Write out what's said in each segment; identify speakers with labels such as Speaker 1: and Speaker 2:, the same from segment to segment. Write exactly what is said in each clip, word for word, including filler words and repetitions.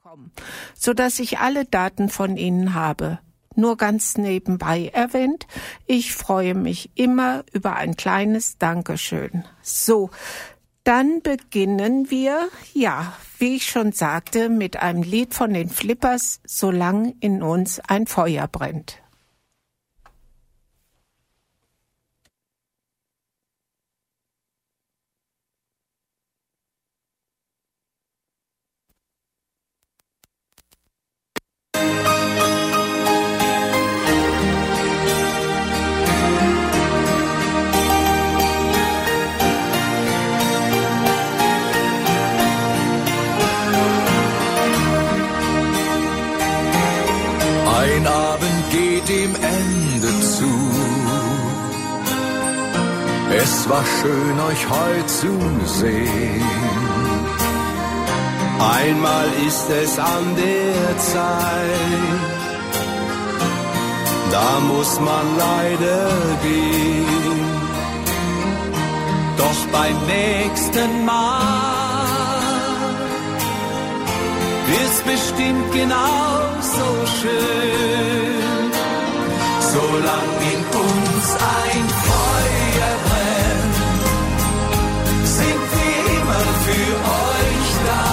Speaker 1: kommen, sodass ich alle Daten von Ihnen habe. Nur ganz nebenbei erwähnt, ich freue mich immer über ein kleines Dankeschön. So, dann beginnen wir, ja, wie ich schon sagte, mit einem Lied von den Flippers, Solang in uns ein Feuer brennt.
Speaker 2: Ein Abend geht dem Ende zu. Es war schön, euch heute zu sehen. Einmal ist es an der Zeit, da muss man leider gehen. Doch beim nächsten Mal wird's bestimmt genauso schön. Solang in uns ein Feuer brennt, sind wir immer für euch da.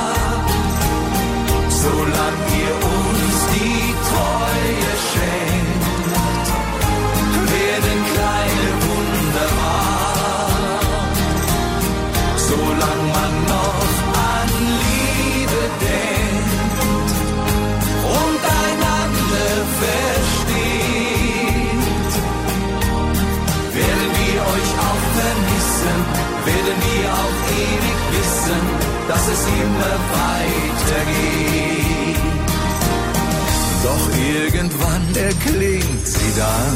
Speaker 2: Solang ihr uns die Treue schenkt, werden kleine Wunder wahr. Solang man noch an Liebe denkt und einander versteht, werden wir euch auch vermissen, werden wir auch ewig wissen, dass es immer weitergeht. Doch irgendwann erklingt sie dann,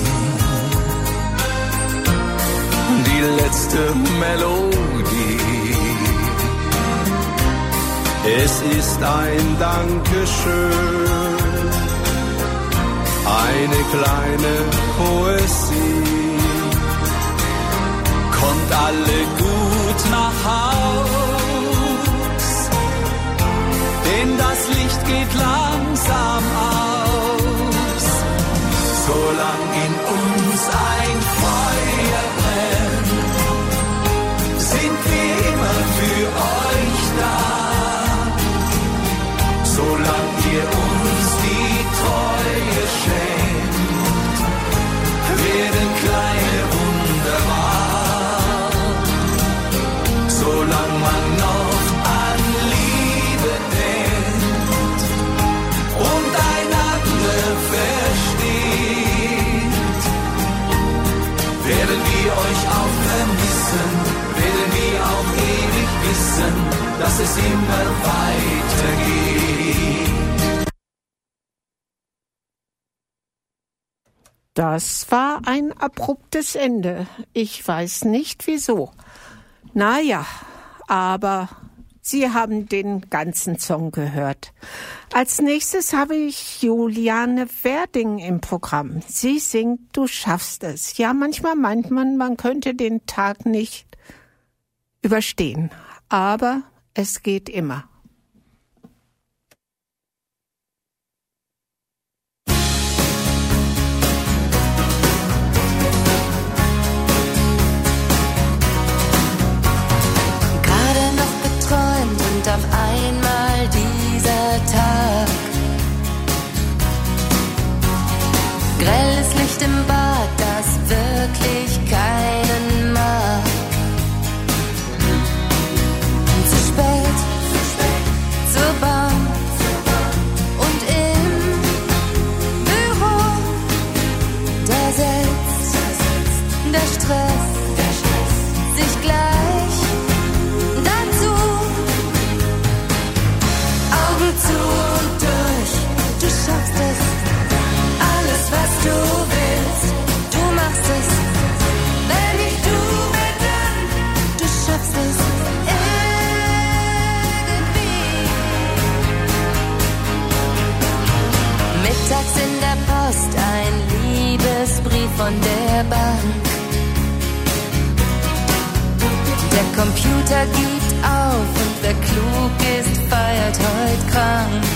Speaker 2: die letzte Melodie. Es ist ein Dankeschön, eine kleine Poesie. Kommt alle gut nach Haus, denn das Licht geht langsam aus. Solang in uns ein Feuer brennt, sind wir immer für euch da. Solang ihr uns die Treue schenkt, werden kleine Wunder wahr. Solang man noch an Liebe denkt und einander versteht, werden wir euch auch vermissen, werden wir auch ewig wissen, dass es immer weitergeht.
Speaker 1: Das war ein abruptes Ende. Ich weiß nicht wieso. Naja, aber Sie haben den ganzen Song gehört. Als nächstes habe ich Juliane Werding im Programm. Sie singt Du schaffst es. Ja, manchmal meint man, man könnte den Tag nicht überstehen. Aber es geht immer.
Speaker 3: Und auf einmal dieser Tag. Grelles Licht im Bad, das wirklich keinen mag. Zu spät, zur Bahn und im Büro, da setzt der Stress sich gleich dazu. Augen zu und durch, du schaffst es. Alles, was du willst, du machst es. Wenn nicht du, wer dann? Du schaffst es irgendwie. Mittags in der Post ein Liebesbrief von der Bank. Der Computer gibt auf und wer klug ist, feiert heut krank.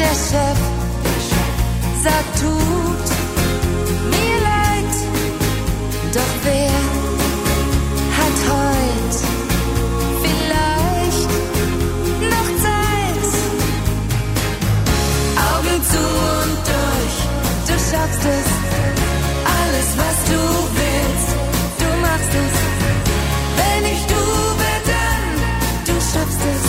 Speaker 3: Der Chef sagt, tut mir leid, doch wer hat heut vielleicht noch Zeit? Augen zu und durch, du schaffst es, alles was du willst, du machst es. Wenn ich du bin, dann du schaffst es.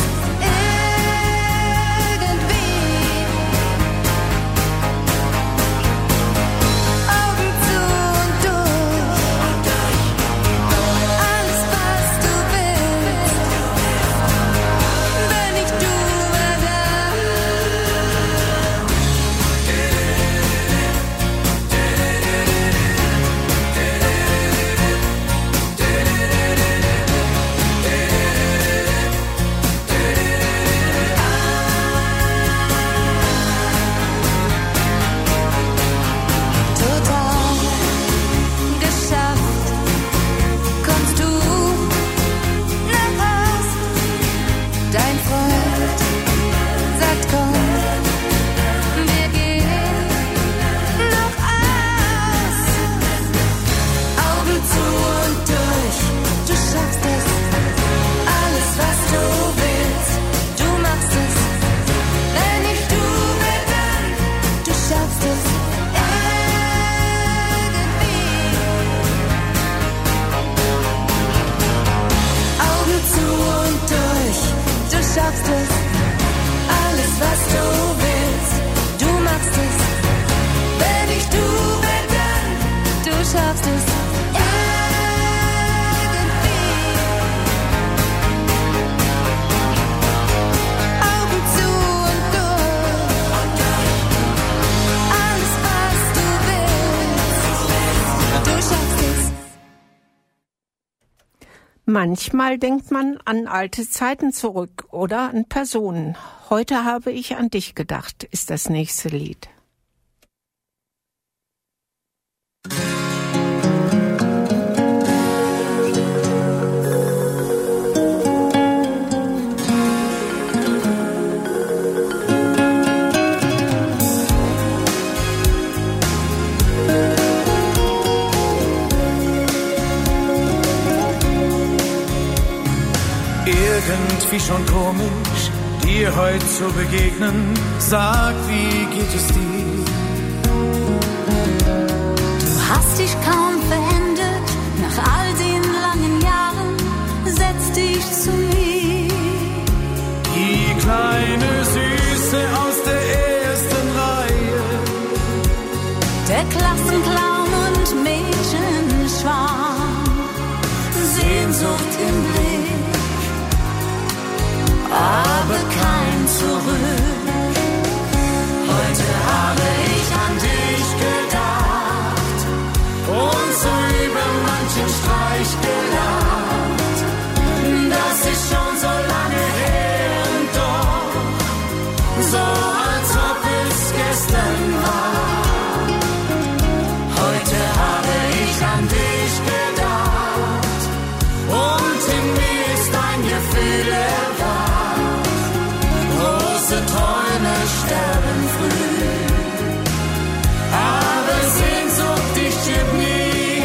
Speaker 1: Manchmal denkt man an alte Zeiten zurück oder an Personen. Heute habe ich an dich gedacht, ist das nächste Lied.
Speaker 2: Irgendwie schon komisch, dir heute zu begegnen. Sag, wie geht es dir?
Speaker 3: Du hast dich kaum verändert, nach all den langen Jahren, setz dich zu mir.
Speaker 2: Die kleine Süße aus der ersten Reihe,
Speaker 3: der Klassenclown und Mädchenschwarm, Sehnsucht im Blick, aber kein Zurück. Heute habe ich an dich gedacht und so über manchen Streich gelacht. Das ist schon so lange her und doch so, als ob es gestern war. Heute habe ich an dich gedacht und in mir ist ein Gefühl erwacht. Große Träume sterben früh, aber Sehnsucht, die stirbt nie.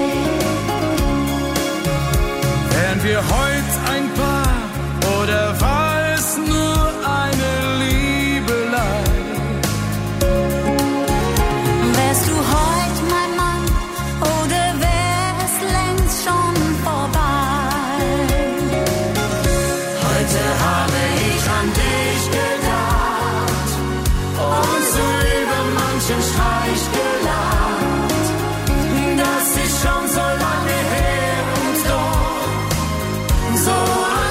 Speaker 2: Wären wir heute ein Paar oder war es nur eine Liebelei?
Speaker 3: Wärst du heut mein Mann oder wär es längst schon vorbei? Heute habe ich an dich gedacht und so über manchen Streich gelacht. Das ist schon so lange her und doch so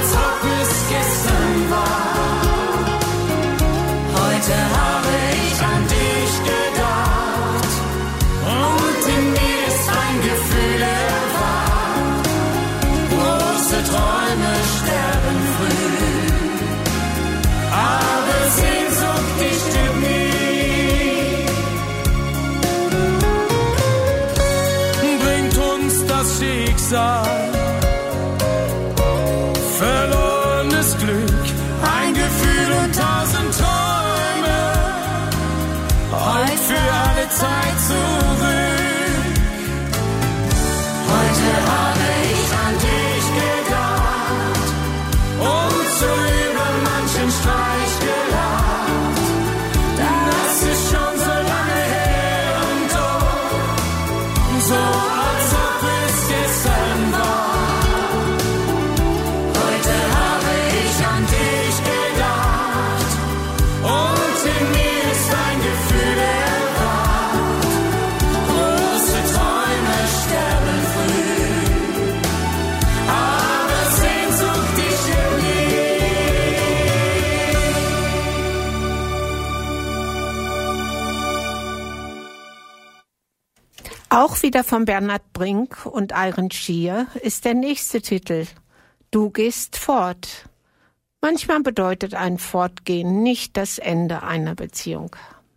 Speaker 1: Auch wieder von Bernhard Brink und Iron Shear ist der nächste Titel Du gehst fort. Manchmal bedeutet ein Fortgehen nicht das Ende einer Beziehung.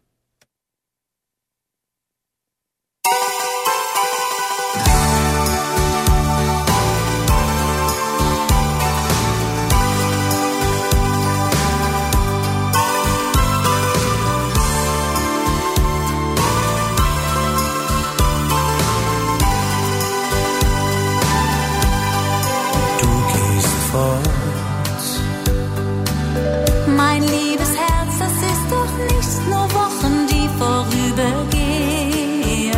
Speaker 3: Mein liebes Herz, das ist doch nicht nur Wochen, die vorübergehen.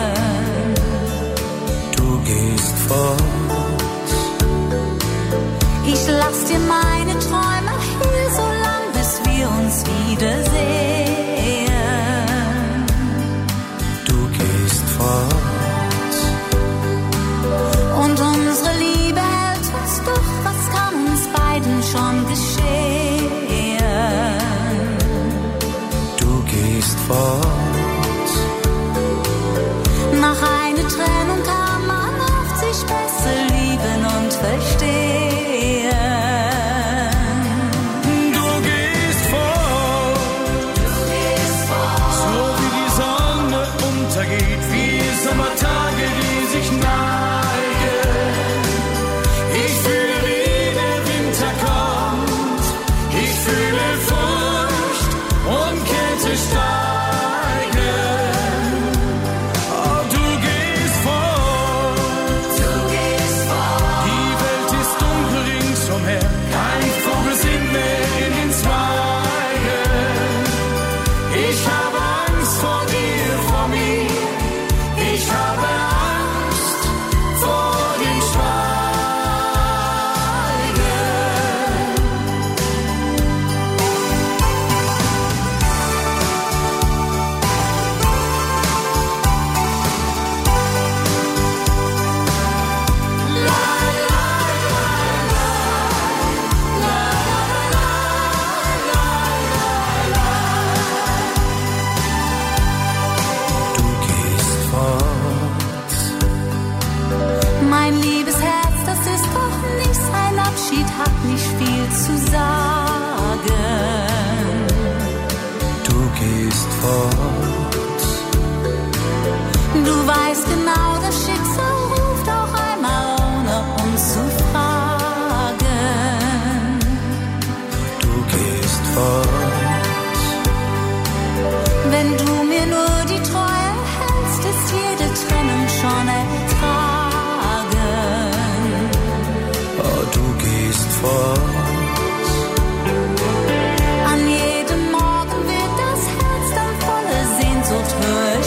Speaker 2: Du gehst fort.
Speaker 3: Ich lass dir meine Träume hier, so lang, bis wir uns wiedersehen.
Speaker 2: Du gehst fort.
Speaker 3: Und unsere Liebe hält uns doch, was kann uns beiden schon geschehen?
Speaker 2: Du gehst fort.
Speaker 3: Nach einer Trennung kann man oft sich besser lieben und verstehen.
Speaker 2: Du gehst fort.
Speaker 3: Du gehst fort.
Speaker 2: So wie die Sonne untergeht, wie Sommertage, die sich neigen. Ich fühle, wie der Winter kommt. Ich fühle Furcht und Kälte steigen. Oh, du gehst fort.
Speaker 3: Du gehst fort.
Speaker 2: Die Welt ist dunkel ringsumher. Kein Vogel singt mehr in den Zweigen. Ich habe Angst vor dir, vor mir. Ich habe Angst vor dem Schweigen. Du gehst fort.
Speaker 3: Mein liebes Herz, das ist doch nichts, ein Abschied hat nicht viel zu sagen.
Speaker 2: Du gehst fort.
Speaker 3: Du weißt genau, das Schicksal ruft auch einmal, ohne uns zu fragen.
Speaker 2: Du gehst fort.
Speaker 3: Wenn du mir nur die Treue hältst, ist jede Trennung schon ertragen.
Speaker 2: Oh, du gehst fort.
Speaker 3: An jedem Morgen wird das Herz dann voller Sehnsucht höher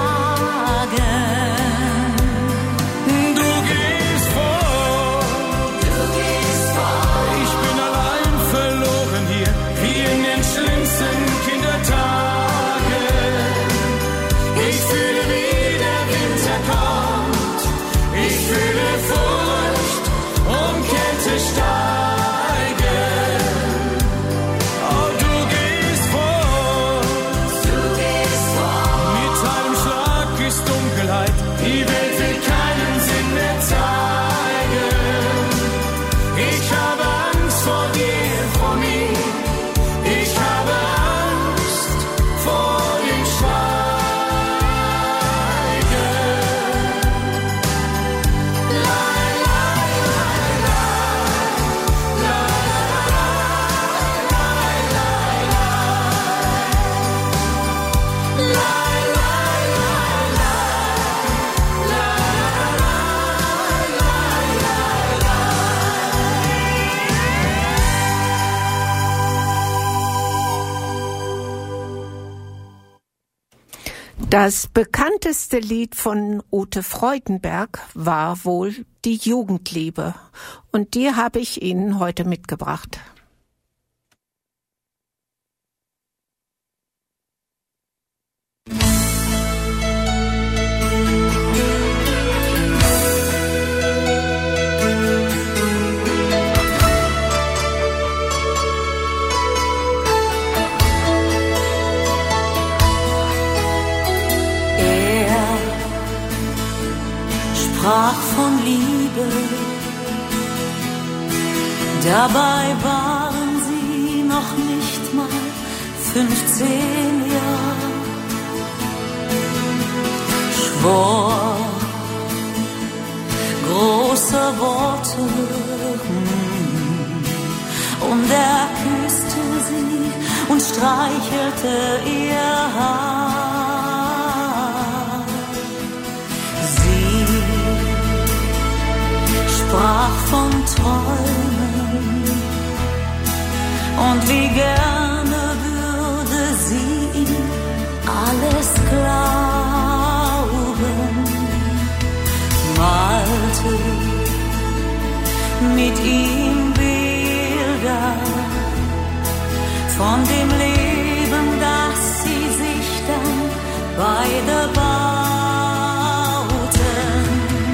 Speaker 3: schlagen.
Speaker 2: Du gehst fort.
Speaker 3: Du gehst fort.
Speaker 2: Ich bin allein verloren hier, wie in den schlimmsten Kindertagen. Ich fühle, wie der Winter kommt. Ich fühle Furcht und Kälte steigen. Oh, du gehst fort.
Speaker 3: Du gehst fort.
Speaker 2: Mit einem Schlag ist Dunkelheit. Die Welt will keinen Sinn mehr zeigen. Ich habe Angst vor dir, vor mir. Ich habe Angst vor dem Schweigen. La, la, la, la, la, la, la, la, la, la,
Speaker 1: Das bekannteste Lied von Ute Freudenberg war wohl die Jugendliebe. Und die habe ich Ihnen heute mitgebracht.
Speaker 3: sprach von Liebe. Dabei waren sie noch nicht mal fünfzehn Jahre. Schwor große Worte und er küsste sie und streichelte ihr Haar. Sie sprach von Träumen und wie gerne würde sie ihm alles glauben. Malte mit ihm Bilder von dem Leben, das sie sich dann beide bauten.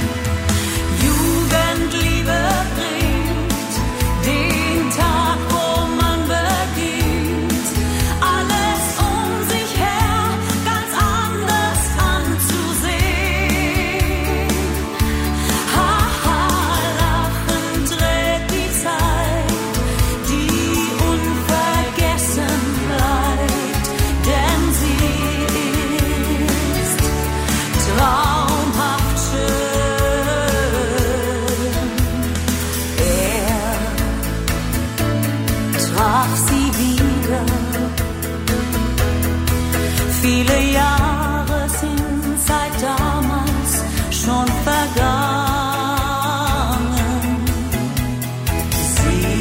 Speaker 3: Jugendliebe bringt den Tag, wo man beginnt, alles um sich her ganz anders anzusehen. Haha, lachend trägt die Zeit, die unvergessen bleibt, denn sie ist traumhaft schön. Er traf sie wieder. Viele Jahre sind seit damals schon vergangen. Sie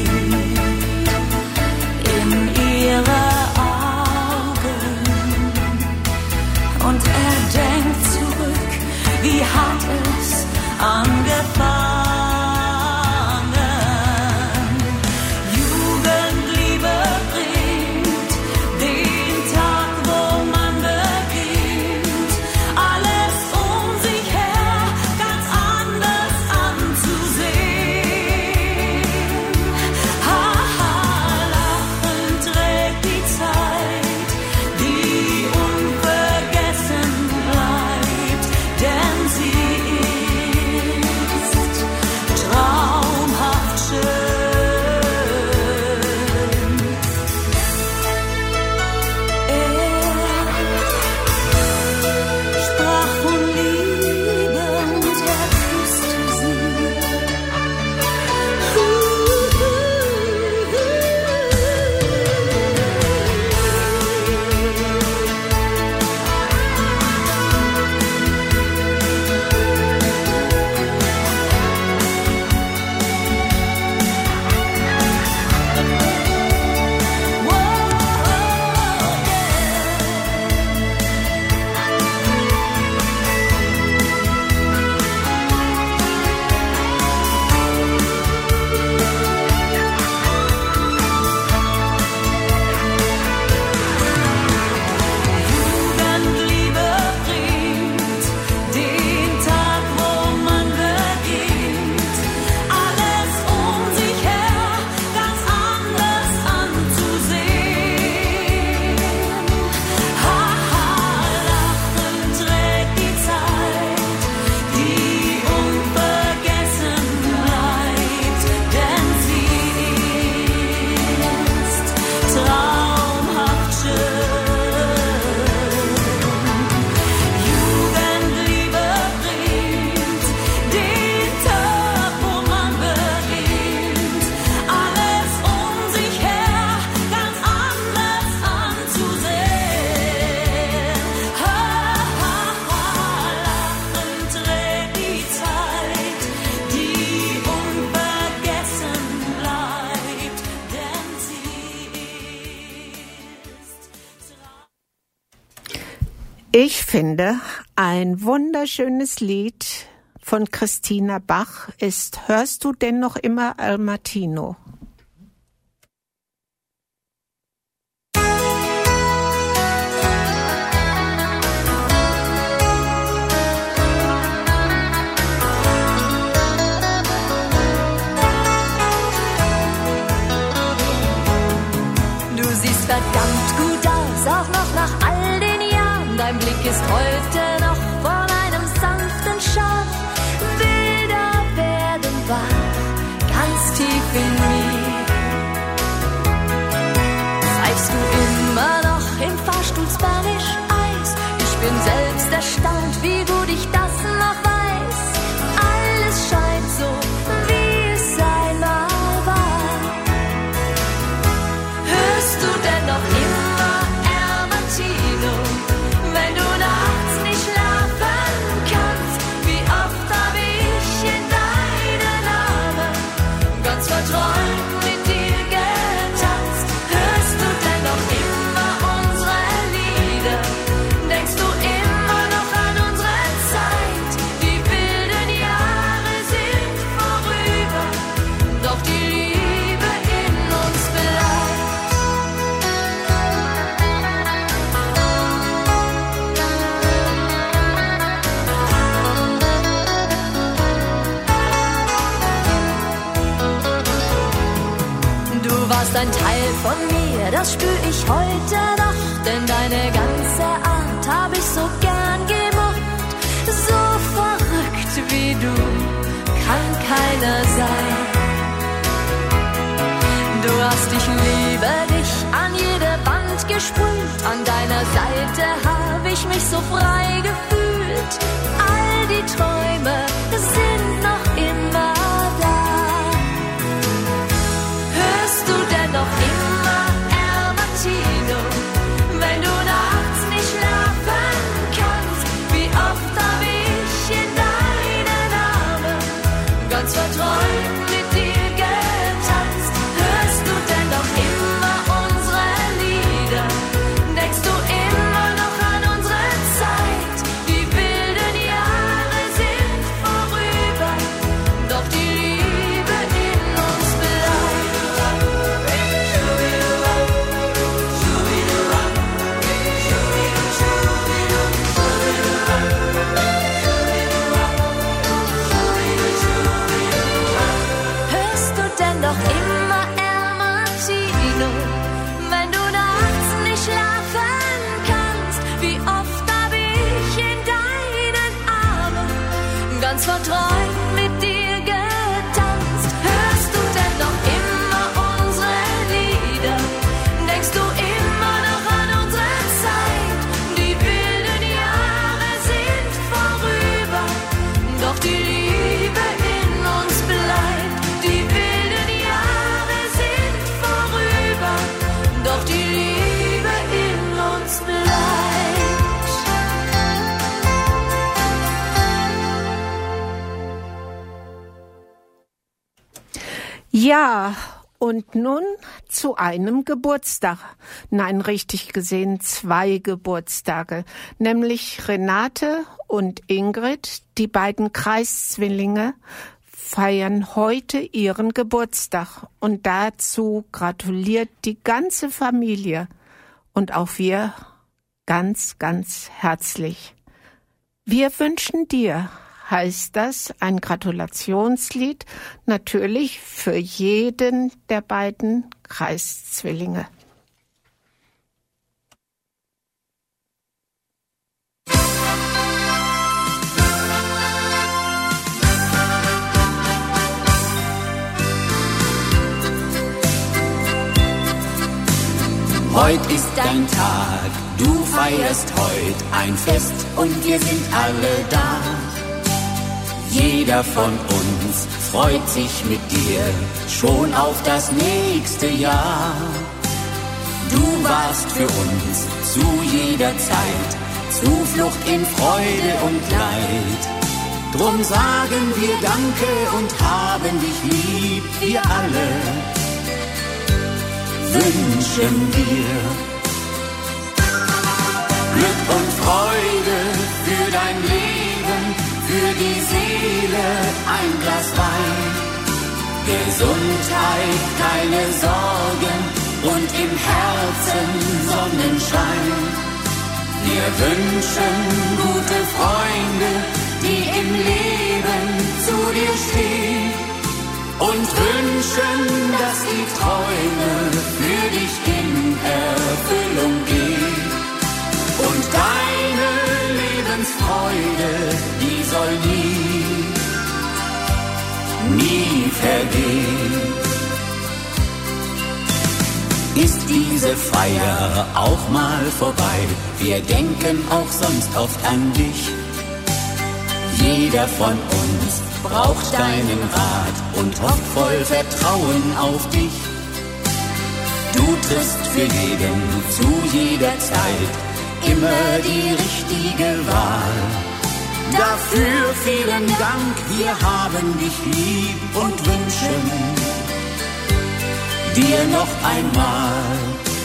Speaker 3: in ihre Augen und er denkt zurück, wie hat es angefangen. Jugendliebe bringt den Tag, wo man beginnt, alles um sich her ganz anders anzusehen. Haha, lachend trägt die Zeit, die unvergessen bleibt, denn sie ist traumhaft schön. Er sprach von Liebe und er küsste sie. Jugendliebe bringt den Tag, wo man beginnt, alles um sich her ganz anders anzusehen. Haha, lachend trägt die Zeit, die unvergessen bleibt, denn sie ist traumhaft schön. Jugendliebe bringt den Tag, wo man beginnt, alles um sich her ganz anders anzusehen. Haha, lachend trägt die Zeit, die unvergessen bleibt, denn sie ist
Speaker 1: Ich finde, ein wunderschönes Lied von Christina Bach ist Hörst du denn noch immer Al Mattino?
Speaker 3: Du siehst verdammt gut aus, auch noch nach all den Jahren. Dein Blick ist heute noch von einem sanften Charme. Will verträumt mit dir getanzt. Hörst du denn noch immer unsere Lieder? Denkst du immer noch an unsere Zeit? Die wilden Jahre sind vorüber, doch die Liebe in uns bleibt. Du warst ein Teil von mir, das spür ich heute noch, denn deine ganze Art hab ich so gern gemocht. So verrückt wie du kann keiner sein. Du hast dich, liebe dich, an jede Wand gesprüht. An deiner Seite hab ich mich so frei gefühlt. All die Träume sind noch immer da. Hörst du denn noch immer El Martino, wenn du nachts nicht schlafen kannst? Wie oft hab ich in deinen Armen ganz verträumt mit dir getanzt? Hörst du denn noch immer unsere Lieder? Denkst du immer noch an unsere Zeit? Die wilden Jahre sind vorüber, doch die Liebe in uns bleibt. Hörst du denn noch immer El Martino, wenn du nachts nicht schlafen kannst? Wie oft hab ich in deinen Armen ganz verträumt mit dir getanzt? Hörst du denn noch immer unsere Lieder? Denkst du immer noch an unsere Zeit? Die wilden Jahre sind vorüber, doch die Liebe in uns bleibt. Die wilden Jahre sind vorüber, doch die Liebe in uns bleibt.
Speaker 1: Ja, und nun zu einem Geburtstag. Nein, richtig gesehen zwei Geburtstage. Nämlich Renate und Ingrid, die beiden Kreiszwillinge, feiern heute ihren Geburtstag. Und dazu gratuliert die ganze Familie und auch wir ganz, ganz herzlich. Wir wünschen dir, heißt das, ein Gratulationslied, natürlich für jeden der beiden Kreiszwillinge.
Speaker 4: Heut ist dein Tag, du feierst heut ein Fest und wir sind alle da. Jeder von uns freut sich mit dir schon auf das nächste Jahr. Du warst für uns zu jeder Zeit Zuflucht in Freude und Leid. Drum sagen wir Danke und haben dich lieb, wir alle wünschen dir Glück und Freude für dein Leben, für die Seele ein Glas Wein, Gesundheit, keine Sorgen und im Herzen Sonnenschein. Wir wünschen gute Freunde, die im Leben zu dir stehen, und wünschen, dass die Träume für dich in Erfüllung gehen. Und deine Lebensfreude, die soll nie, nie vergehen. Ist diese Feier auch mal vorbei, wir denken auch sonst oft an dich. Jeder von uns braucht deinen Rat und hofft voll Vertrauen auf dich. Du triffst für jeden zu jeder Zeit immer die richtige Wahl. Dafür vielen Dank, wir haben dich lieb und wünschen dir noch einmal.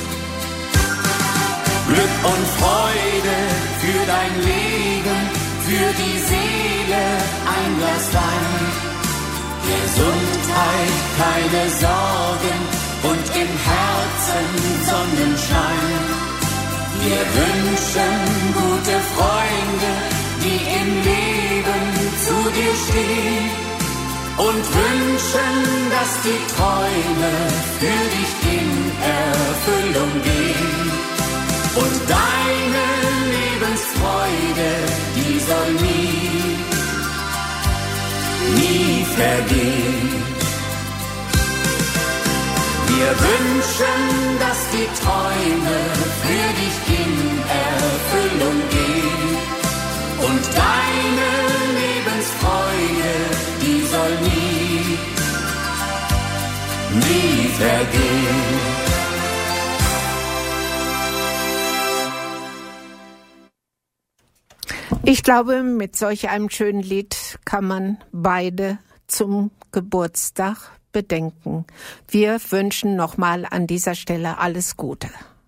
Speaker 4: Glück und Freude für dein Leben, für die Seele ein Glas Wein. Gesundheit, keine Sorgen und im Herzen Sonnenschein. Wir wünschen gute Freunde, die im Leben zu dir stehen, und wünschen, dass die Träume für dich in Erfüllung gehen. Und deine Lebensfreude, die soll nie, nie vergehen. Wir wünschen, dass die Träume für dich in Erfüllung gehen. Und deine Lebensfreude, die soll nie, nie vergehen.
Speaker 1: Ich glaube, mit solch einem schönen Lied kann man beide zum Geburtstag bedenken. Wir wünschen nochmal an dieser Stelle alles Gute.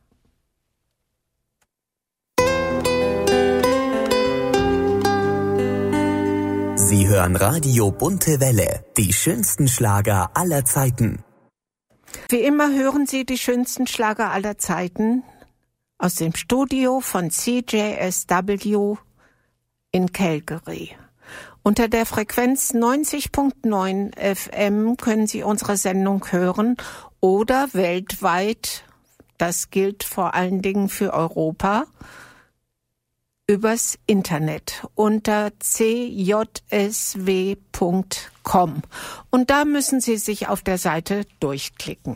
Speaker 5: Sie hören Radio Bunte Welle, die schönsten Schlager aller Zeiten.
Speaker 1: Wie immer hören Sie die schönsten Schlager aller Zeiten aus dem Studio von C J S W in Calgary. Unter der Frequenz neunzig Komma neun F M können Sie unsere Sendung hören oder weltweit, das gilt vor allen Dingen für Europa, übers Internet unter c j s w punkt com. Und da müssen Sie sich auf der Seite durchklicken.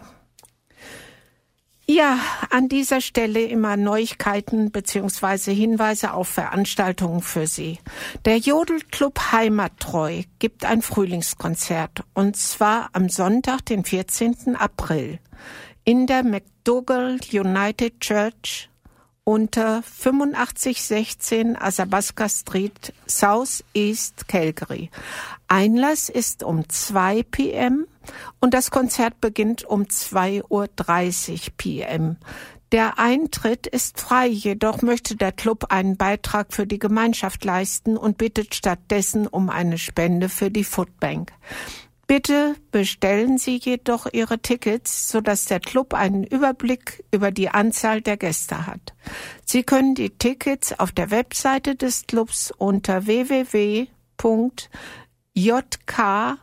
Speaker 1: Ja, an dieser Stelle immer Neuigkeiten bzw. Hinweise auf Veranstaltungen für Sie. Der Jodelclub Heimattreu gibt ein Frühlingskonzert, und zwar am Sonntag, den vierzehnten April, in der McDougall United Church unter fünfundachtzig sechzehn Athabasca Street, South East Calgary. Einlass ist um zwei P M und das Konzert beginnt um zwei Uhr dreißig P M Der Eintritt ist frei, jedoch möchte der Club einen Beitrag für die Gemeinschaft leisten und bittet stattdessen um eine Spende für die Foodbank. Bitte bestellen Sie jedoch Ihre Tickets, sodass der Club einen Überblick über die Anzahl der Gäste hat. Sie können die Tickets auf der Webseite des Clubs unter w w w punkt j k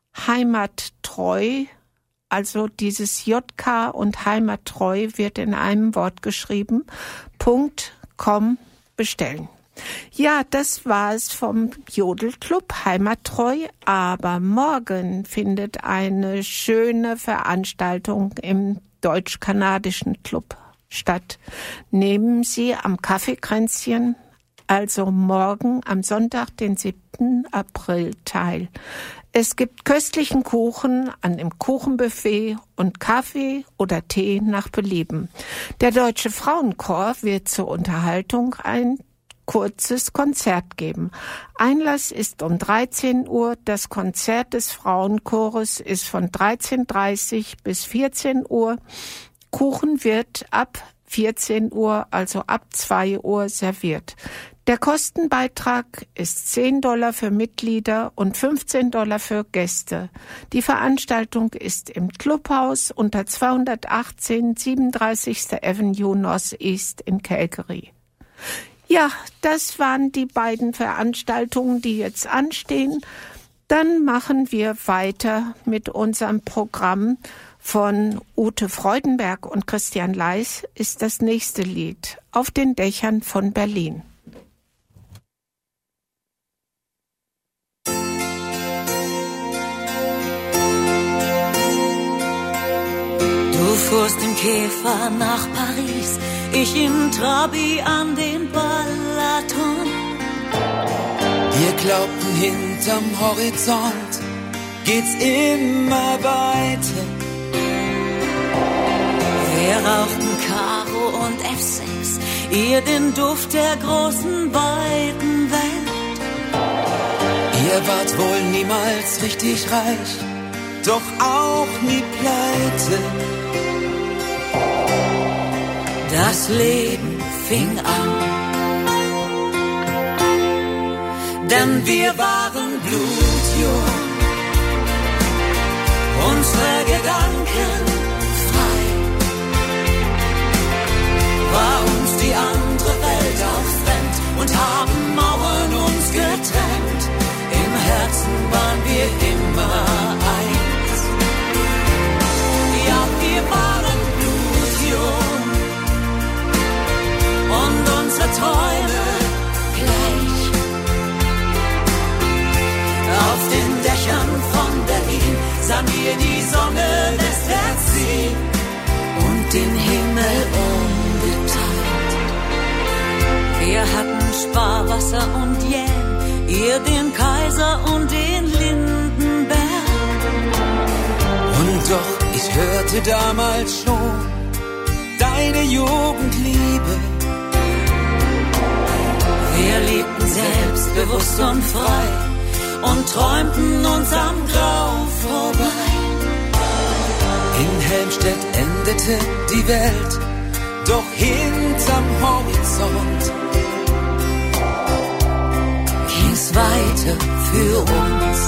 Speaker 1: heimattreu, also dieses J K und Heimattreu wird in einem Wort geschrieben, .com bestellen. Ja, das war es vom Jodelclub Heimattreu, aber morgen findet eine schöne Veranstaltung im deutsch-kanadischen Club statt. Nehmen Sie am Kaffeekränzchen, also morgen am Sonntag, den siebten April, teil. Es gibt köstlichen Kuchen an dem Kuchenbuffet und Kaffee oder Tee nach Belieben. Der Deutsche Frauenchor wird zur Unterhaltung ein kurzes Konzert geben. Einlass ist um dreizehn Uhr. Das Konzert des Frauenchores ist von dreizehn Uhr dreißig bis vierzehn Uhr. Kuchen wird ab vierzehn Uhr, also ab zwei Uhr serviert. Der Kostenbeitrag ist zehn Dollar für Mitglieder und fünfzehn Dollar für Gäste. Die Veranstaltung ist im Clubhaus unter zweihundertachtzehn siebenunddreißigste Avenue Northeast in Calgary. Ja, das waren die beiden Veranstaltungen, die jetzt anstehen. Dann machen wir weiter mit unserem Programm von Ute Freudenberg und Christian Leis ist das nächste Lied auf den Dächern von Berlin.
Speaker 6: Du fuhrst im Käfer nach Paris, ich im Trabi an den Balaton.
Speaker 2: Wir glaubten, hinterm Horizont geht's immer weiter.
Speaker 6: Wir rauchten Karo und F sechs, ihr den Duft der großen, weiten Welt.
Speaker 2: Ihr wart wohl niemals richtig reich, doch auch nie pleite.
Speaker 6: das Leben fing an. Denn wir waren blutjung, unsere Gedanken frei, war uns die andere Welt auch fremd und haben Mauern uns getrennt. Im Herzen waren wir immer eins. Ja, wir waren blutjung und unsere Träume gleich. Auf den Dächern von Berlin sahen wir die Sonne westwärts ziehen und den Himmel umgeteilt. Wir hatten Sparwasser und Jähn, ihr den Kaiser und den Lindenberg.
Speaker 2: Und doch, ich hörte damals schon deine Jugendliebe.
Speaker 6: Wir liebten selbstbewusst und frei und träumten uns am Grau vorbei.
Speaker 2: In Helmstedt endete die Welt, doch hinterm Horizont
Speaker 6: ging's weiter für uns.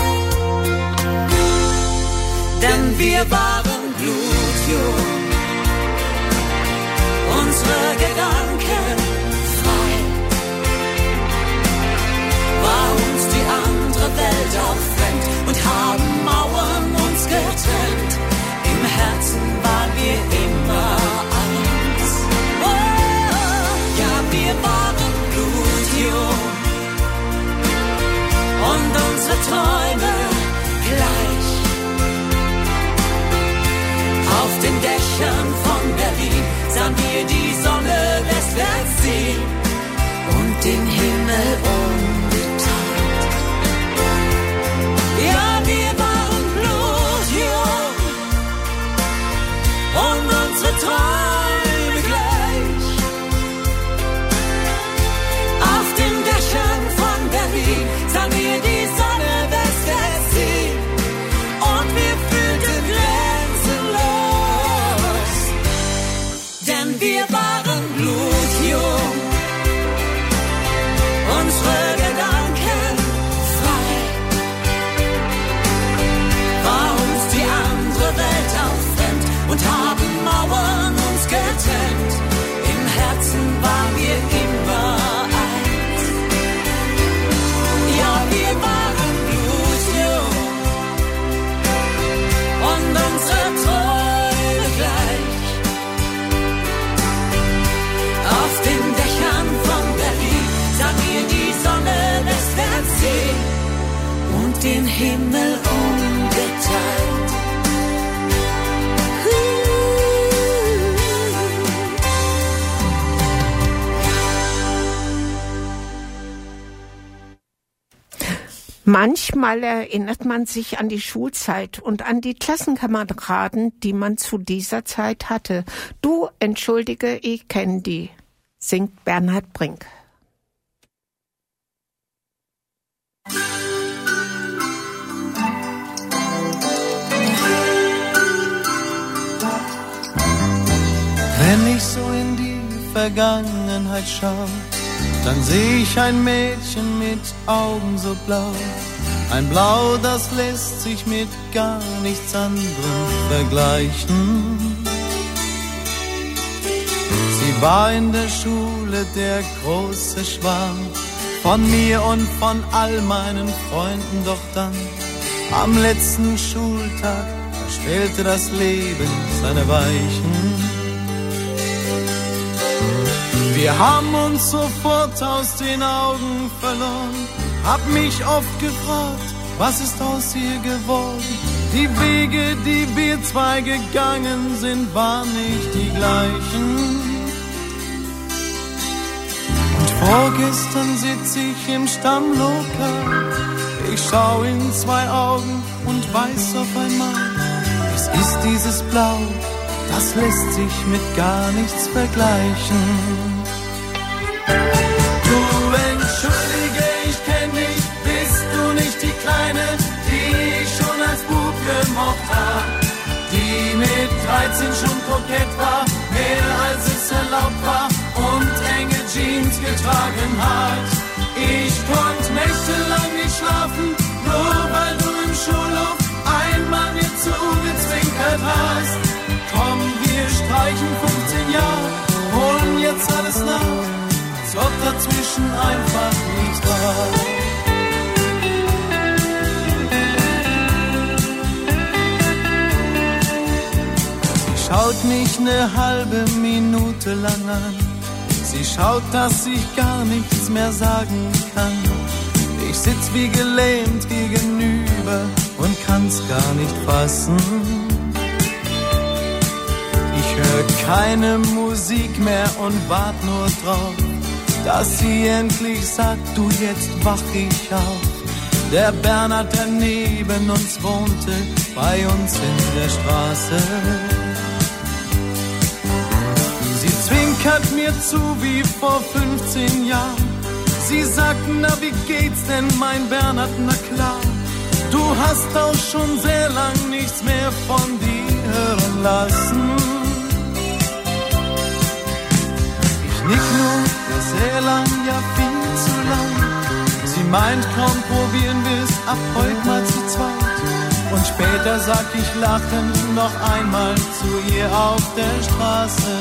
Speaker 6: Denn wir waren blutjung, unsere Gedanken frei, war uns die andere Welt auch fremd und haben Mauern uns getrennt. Im Herzen waren wir immer eins. Oh, ja, wir waren blutjung und unsere Träume gleich. Auf den Dächern von Berlin sahen wir die Sonne westwärts ziehen und den Himmel umgeteilt. Ja, wir waren blutjung und unsere Träume gleich. Auf den Dächern von Berlin sahen wir die Sonne westwärts ziehen und wir fühlten grenzenlos. Denn wir waren blutjung, unsere Gedanken frei, war uns die andere Welt auch fremd und haben Mauern uns getrennt. Im Herzen waren wir immer eins. Ja, wir waren blutjung und unsere Träume gleich. Auf den Dächern von Berlin sahen wir die Sonne westwärts ziehen und den Himmel umgeteilt.
Speaker 1: Manchmal erinnert man sich an die Schulzeit und an die Klassenkameraden, die man zu dieser Zeit hatte. Du, entschuldige, ich kenn die, singt Bernhard Brink.
Speaker 7: Wenn ich so in die Vergangenheit schaue, dann sehe ich ein Mädchen mit Augen so blau. Ein Blau, das lässt sich mit gar nichts anderem vergleichen. Sie war in der Schule der große Schwarm von mir und von all meinen Freunden. Doch dann, am letzten Schultag, da stellte das Leben seine Weichen. Wir haben uns sofort aus den Augen verloren. Hab mich oft gefragt, was ist aus ihr geworden? Die Wege, die wir zwei gegangen sind, waren nicht die gleichen. Und vorgestern sitz ich im Stammlokal. Ich schau in zwei Augen und weiß auf einmal, es ist dieses Blau, das lässt sich mit gar nichts vergleichen. Du, entschuldige, ich kenn dich, bist du nicht die Kleine, die ich schon als Bub gemocht hab, die mit dreizehn schon kokett war, mehr als es erlaubt. erlaubt war und enge Jeans getragen hat. Ich konnte nächtelang nicht schlafen, nur weil du im Schulhof einmal mir zugezwinkert hast. Komm, wir streichen fünfzehn Jahre, holen jetzt alles nach, als ob dazwischen einfach nichts war. Schaut mich ne halbe Minute lang an. Sie schaut, dass ich gar nichts mehr sagen kann. Ich sitz wie gelähmt gegenüber und kann's gar nicht fassen. Ich hör keine Musik mehr und wart nur drauf, dass sie endlich sagt, du, jetzt wach ich auf. Der Bernhard, der neben uns wohnte, bei uns in der Straße. Zwinkert mir zu wie vor fünfzehn Jahren. Sie sagt, na wie geht's denn, mein Bernhard, na klar. Du hast auch schon sehr lang nichts mehr von dir hören lassen. Ich nick nur sehr lang, ja viel zu lang. Sie meint, komm, probieren wir's ab heute mal zu zweit. Und später sag ich lachend noch einmal zu ihr auf der Straße.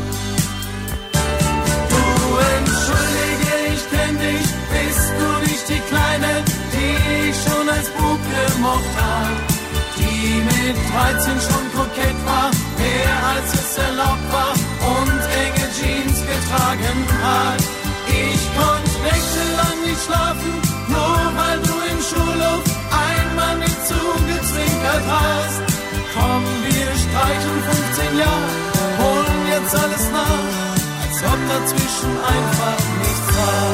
Speaker 7: Entschuldige, ich kenn dich, bist du nicht die Kleine, die ich schon als Bub gemocht hab, die mit dreizehn schon kokett war, mehr als es erlaubt war und enge Jeans getragen hat. Ich konnte nächtelang nicht schlafen, nur weil du im Schulhof einmal mit zugezwinkert hast. Komm, wir streichen fünfzehn Jahre, holen jetzt alles nach, als ob dazwischen einfach nichts war.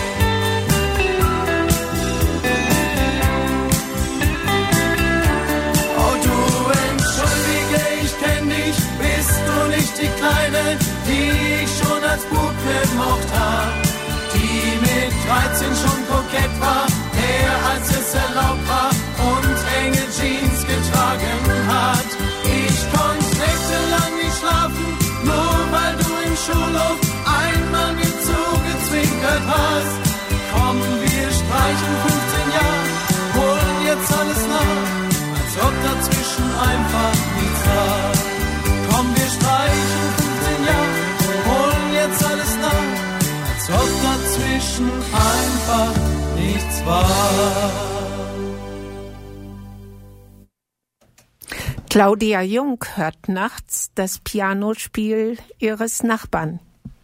Speaker 7: Oh du, entschuldige, ich kenn dich, bist du nicht die Kleine, die ich schon als Bub gemocht hab, die mit dreizehn schon kokett war, mehr als es erlaubt war und enge Jeans getragen hat. Ich konnte nächtelang nicht schlafen, nur weil du im Schulhof einmal mir zugezwinkert hast. Komm, wir streichen fünfzehn Jahre, holen jetzt alles nach, als ob dazwischen einfach nichts war. Komm, wir streichen fünfzehn Jahre, holen jetzt alles nach, als ob dazwischen einfach nichts war.
Speaker 1: Claudia Jung hört nachts das Pianospiel ihres Nachbarn.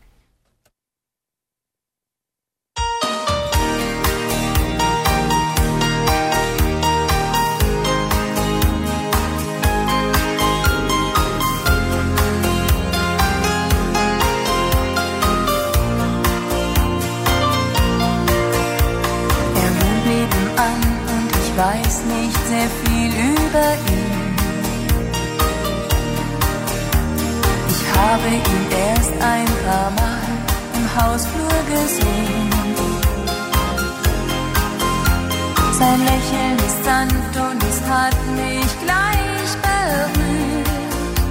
Speaker 3: Er wohnt nebenan und ich weiß nicht sehr viel über ihn. Ich habe ihn erst ein paar Mal im Hausflur gesehen. Sein Lächeln ist sanft und es hat mich gleich berührt.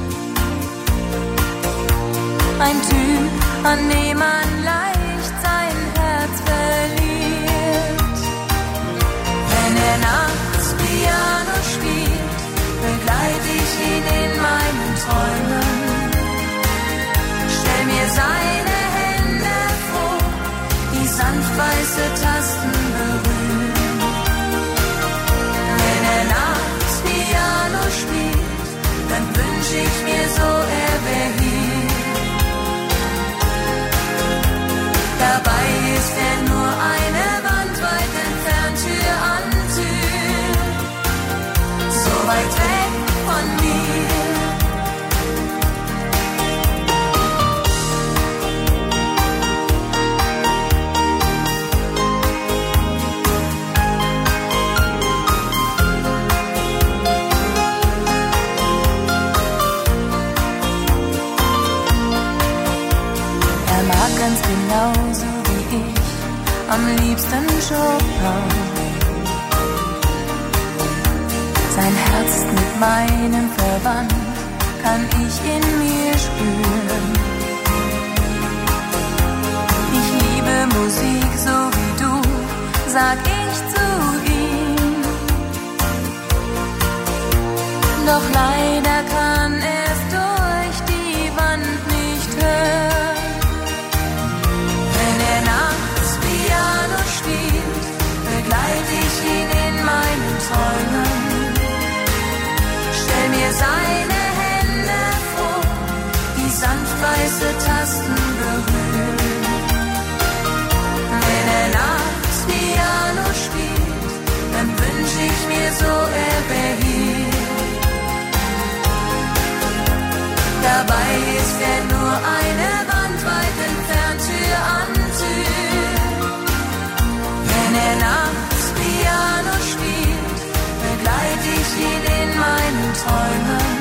Speaker 3: Ein Typ, an dem man leicht sein Herz verliert. Wenn er nachts Piano spielt, begleite ich ihn in meinen Träumen. Stell mir seine Hände vor, die sanft weiße Tasten berühren. Wenn er nachts Piano spielt, dann wünsch ich mir so, er wär hier. Dabei ist er nur eine Wand weit entfernt, Tür an Tür, so weit weg von mir. Ganz genauso wie ich, am liebsten Chopin. Sein Herz ist mit meinem verwandt, kann ich in mir spüren. sag ich zu ihm. Doch leider kann er durch die Wand nicht hören. Wenn er nachts Piano spielt, begleite ich ihn in meinen Träumen. Stell mir seine Hände vor, die sanft weiße Tasten berühren. Wenn er nachts Piano spielt, dann wünsch ich mir so, er wär hier. Dabei ist er nur eine Wand weit entfernt, Tür an Tür. Wenn er nachts Piano spielt, begleite ich ihn in meinen Träumen.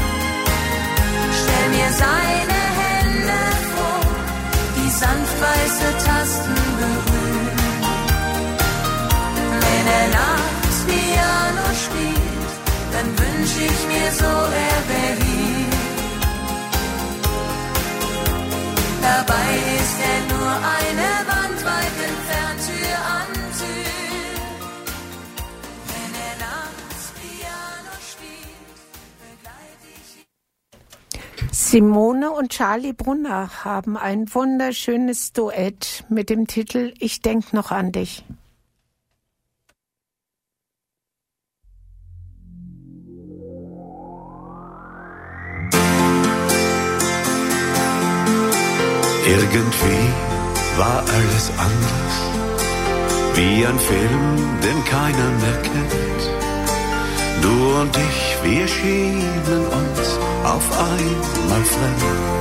Speaker 3: Stell mir seine Hände vor, die sanft weiße Tasten berühren. Wenn er nachts Piano spielt, dann wünsch ich mir so, er wär hier. Dabei ist er nur eine Wand weit entfernt, Tür an Tür. Wenn er nachts Piano spielt, begleite ich ihn.
Speaker 1: Simone und Charlie Brunner haben ein wunderschönes Duett mit dem Titel Ich denk noch an dich.
Speaker 8: Irgendwie war alles anders, wie ein Film, den keiner mehr kennt. Du und ich, wir schienen uns auf einmal fremd.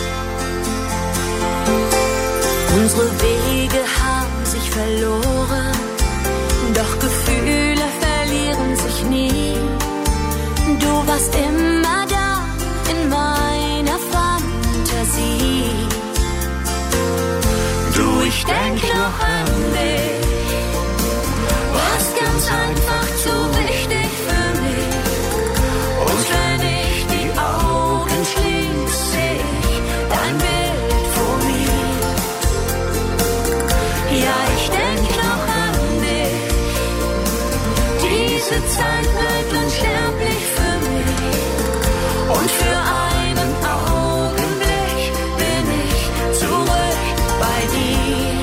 Speaker 3: Unsere Wege haben sich verloren, doch Gefühle verlieren sich nie. Du warst immer da in meiner Fantasie.
Speaker 8: Du, ich denk noch an dich,
Speaker 3: warst ganz einfach zu wichtig für mich.
Speaker 8: und wenn ich die Augen schließe,
Speaker 3: Seh ich dein Bild vor mir. Ja, ich denk noch an dich. Diese Zeit bleibt unsterblich für mich. Und für einen Augenblick bin ich zurück bei dir.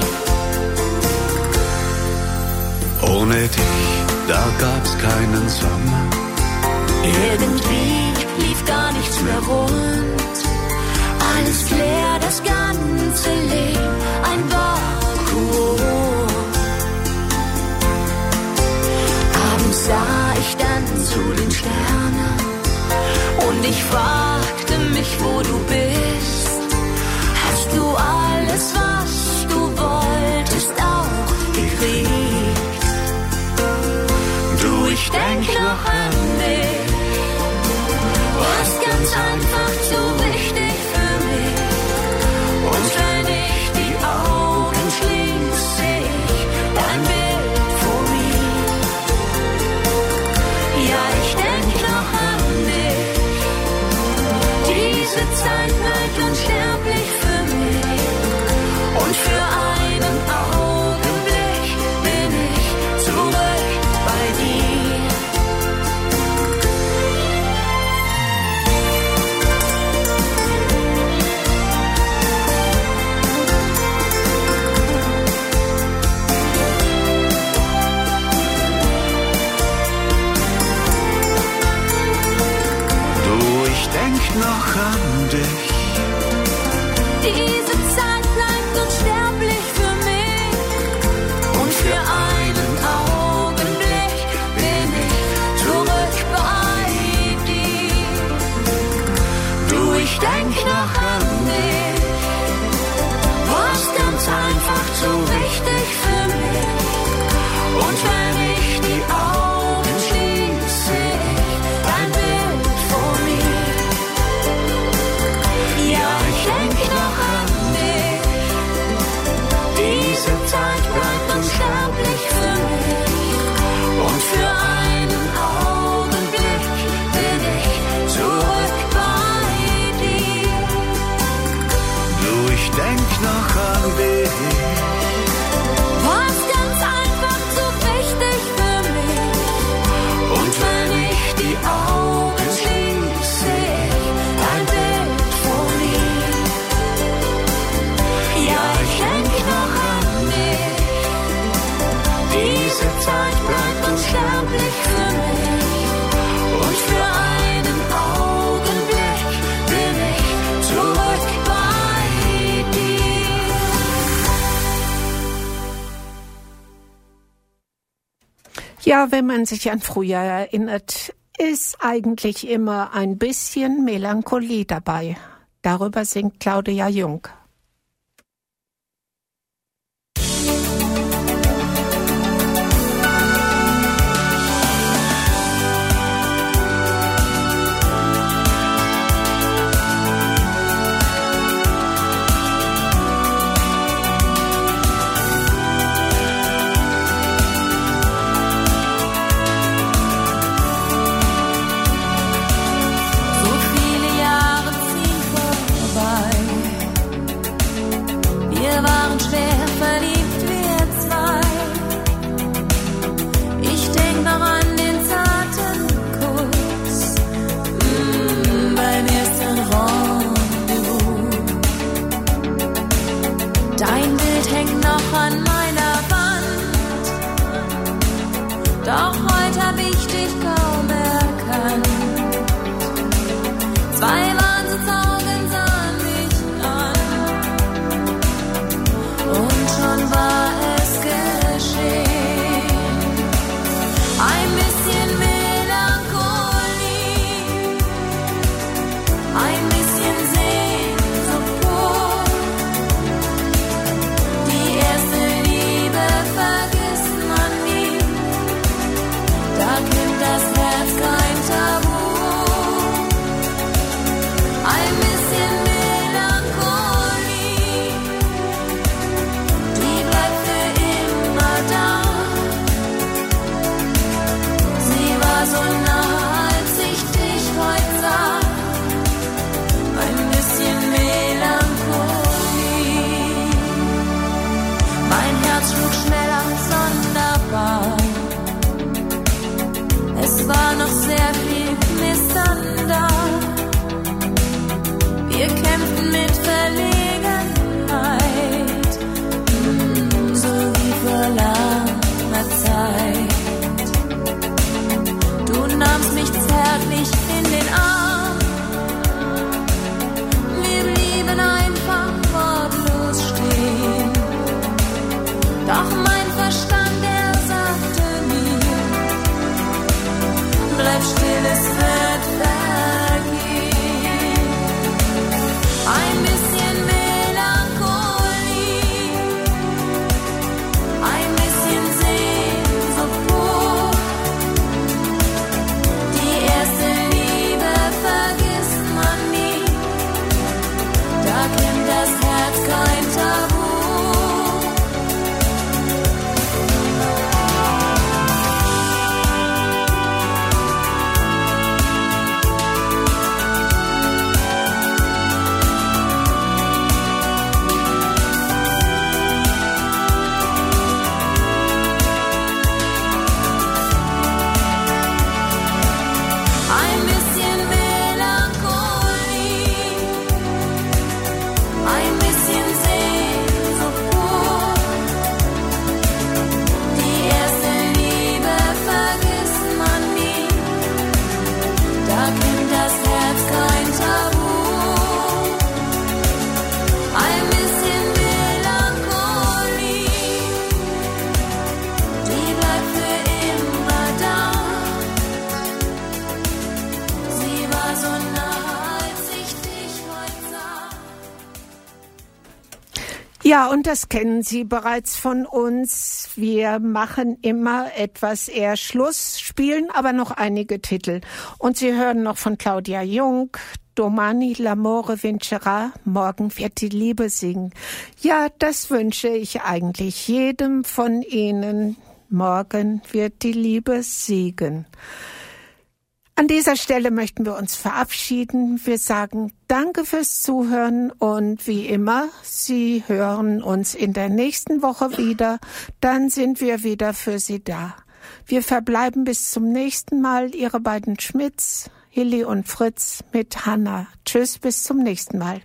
Speaker 8: ohne dich, da gab's keinen Sommer.
Speaker 3: Irgendwie lief gar nichts mehr rund. Alles leer, das ganze Leben, ein Vakuum. Abends sah ich dann zu den Sternen und ich fragte mich, wo du bist. Hast du alles, was du wolltest, auch gekriegt?
Speaker 8: Du, ich denk noch an dich,
Speaker 3: warst ganz einfach zu wichtig für mich.
Speaker 8: und
Speaker 3: Wenn ich die Augen schließe, seh ich dein Bild vor mir. Ja, ich denk noch an dich. Diese Zeit bleibt unsterblich für mich. Und für einen Augenblick bin ich zurück bei dir.
Speaker 8: du, ich denk noch an dich.
Speaker 3: Diese Zeit bleibt unsterblich für mich. Und für einen Augenblick bin ich zurück bei dir.
Speaker 8: Du, ich denk noch an dich,
Speaker 3: Warst ganz einfach zu wichtig für mich.
Speaker 8: und wenn ich die Augen
Speaker 3: Schließe ich dein Bild vor mir. Ja, ich denk noch an
Speaker 1: Ja, wenn man sich an Frühjahr erinnert, ist eigentlich immer ein bisschen Melancholie dabei. Darüber singt Claudia Jung.
Speaker 3: An meiner Wand, doch heute hab ich dich kaum erkannt. Zwei Wahnsinnsaugen sahen mich an und schon war es geschehen. Ein bisschen Melancholie, ein bisschen Sehnsucht pur. Die erste Liebe vergisst man nie, da kennt das Herz kein Tabu. Ein bisschen Melancholie, die bleibt für immer da. Sie war so nah, als ich dich heute sah. Ein bisschen Melancholie. Mein Herz schlug schneller, sonderbar. Es war noch sehr viel Knistern da. Wir kämpften mit Verlegenheit, mm, so wie vor langer Zeit. Du nahmst mich zärtlich in den Arm. Wir blieben einfach wortlos stehen. Doch mein Verstand, der sagte mir, bleib still, es wird vergehen. Ein bisschen Melancholie, ein bisschen Sehnsucht pur. Die erste Liebe vergisst man nie, da kennt das Herz kein Tabu. Ein bisschen Melancholie, ein bisschen Sehnsucht pur. Die erste Liebe vergisst man nie, da kennt das Herz kein Tabu. Ein bisschen Melancholie, die bleibt für immer da. Sie war so nah, als ich dich heute sah.
Speaker 1: Ja, und das kennen Sie bereits von uns. Wir machen immer etwas eher Schluss, spielen aber noch einige Titel. Und Sie hören noch von Claudia Jung, Domani l'amore vincerà, morgen wird die Liebe siegen. Ja, das wünsche ich eigentlich jedem von Ihnen. Morgen wird die Liebe siegen. An dieser Stelle möchten wir uns verabschieden. Wir sagen Danke fürs Zuhören und wie immer, Sie hören uns in der nächsten Woche wieder. Dann sind wir wieder für Sie da. Wir verbleiben bis zum nächsten Mal. Ihre beiden Schmitz, Hilly und Fritz mit Hanna. Tschüss, bis zum nächsten Mal.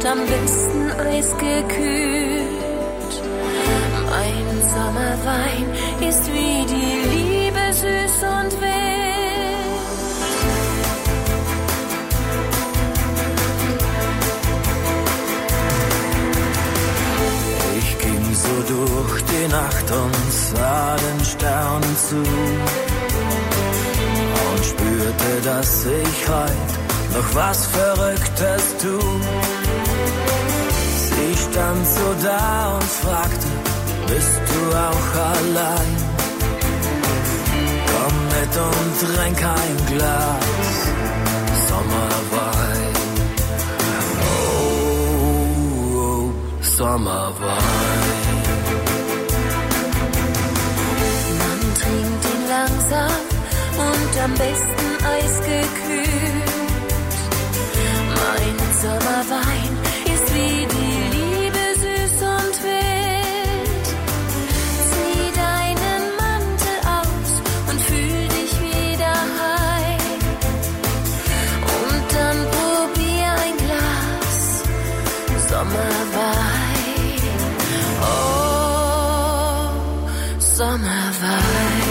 Speaker 3: am besten eisgekühlt. Mein Sommerwein ist wie die Liebe süß und wild.
Speaker 2: Ich ging so durch die Nacht und sah den Sternen zu und spürte, dass ich heut noch was Verrücktes tu. Sie stand so da und fragte, bist du auch allein? Komm mit und trink ein Glas Sommerwein. Oh, oh, Sommerwein.
Speaker 3: Man trinkt ihn langsam und am besten eisgekühlt. Mein Sommerwein ist wie die Liebe süß und wild. Zieh deinen Mantel aus und fühl dich wieder heim. Und dann probier ein Glas Sommerwein. Oh, Sommerwein.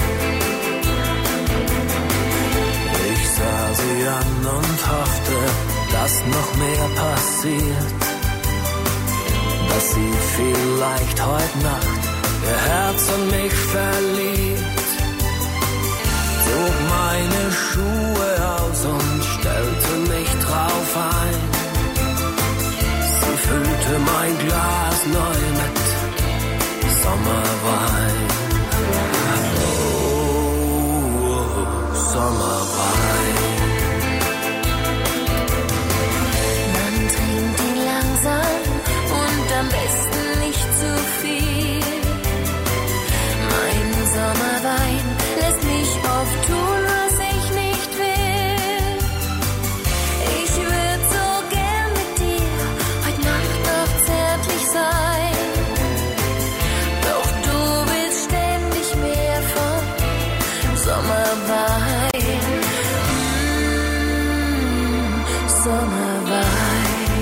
Speaker 2: Ich sah sie an und hoffte, dass noch mehr passiert, dass sie vielleicht heute Nacht ihr Herz an mich verliebt. Zog meine Schuhe aus und stellte mich drauf ein. Sie füllte mein Glas neu mit Sommerwein. Oh, Sommerwein.
Speaker 3: Und am besten nicht zu viel. Mein Sommerwein lässt mich oft tun, was ich nicht will. Ich würd so gern mit dir heute Nacht noch zärtlich sein. Doch du willst ständig mehr von Sommerwein. Mmh, Sommerwein.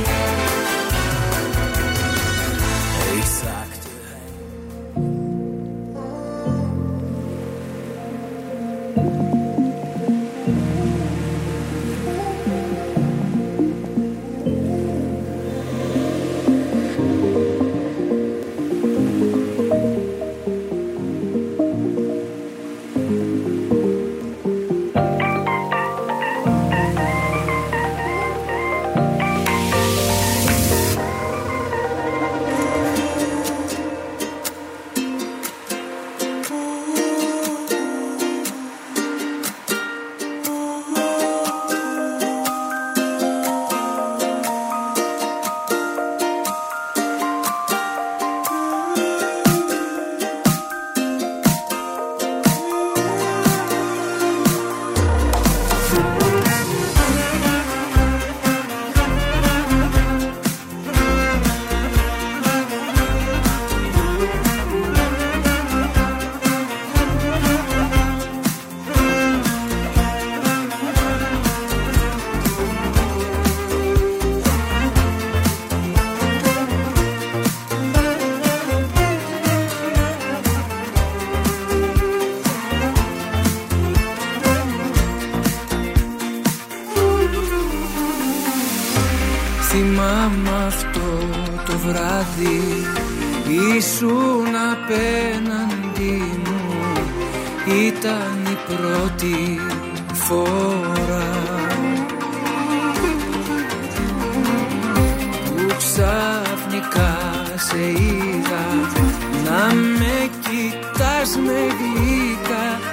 Speaker 9: Θυμάμαι αυτό το βράδυ, ήσουν απέναντι μου. Ήταν η πρώτη φορά που ξαφνικά σε είδα να με κοιτάς με γλυκά